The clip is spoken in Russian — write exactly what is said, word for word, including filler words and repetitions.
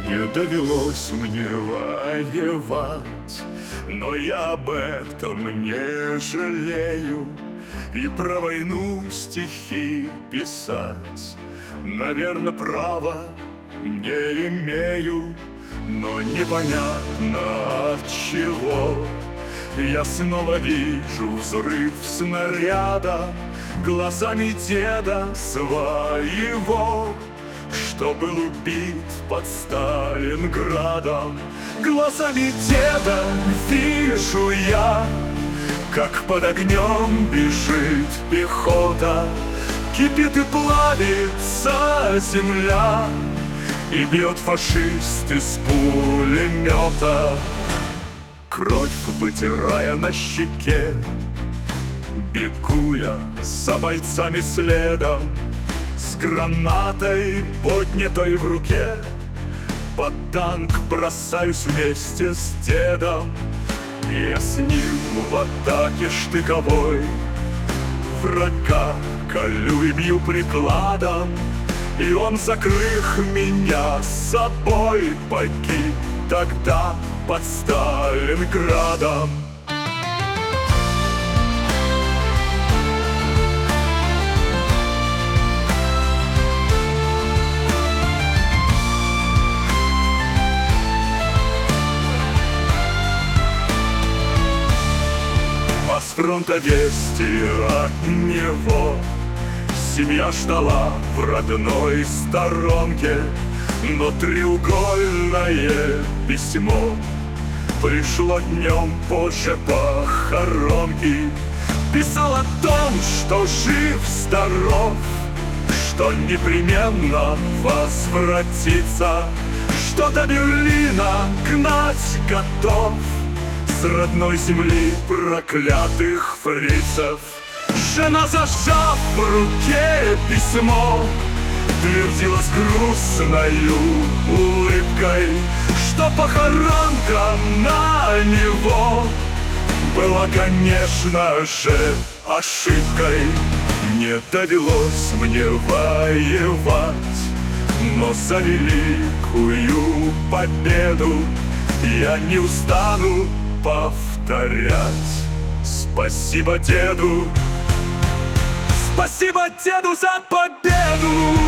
Не довелось мне воевать, но я об этом не жалею. И про войну стихи писать, наверное, права не имею. Но непонятно от чего я снова вижу взрыв снаряда глазами деда своего, что был убит под Сталинградом. Глазами деда вижу я, как под огнем бежит пехота, кипит и плавится земля, и бьет фашист из пулемета. Кровь вытирая на щеке, бегу я за бойцами следом, с гранатой, поднятой в руке, под танк бросаюсь вместе с дедом. Я с ним в атаке штыковой врага колю и бью прикладом, и он, закрыв меня с собой, погиб тогда под Сталинградом. А с фронта вести от него семья ждала в родной сторонке, но треугольное письмо пришло днем позже похоронки. Писал о том, что жив-здоров, что непременно возвратится, что до Берлина гнать готов с родной земли проклятых фрицев. Жена, зажав в руке письмо, твердила с грустною улыбкой, что похоронка на него была, конечно же, ошибкой. Не довелось мне воевать, но за великую победу я не устану повторять. Спасибо деду, спасибо деду за победу!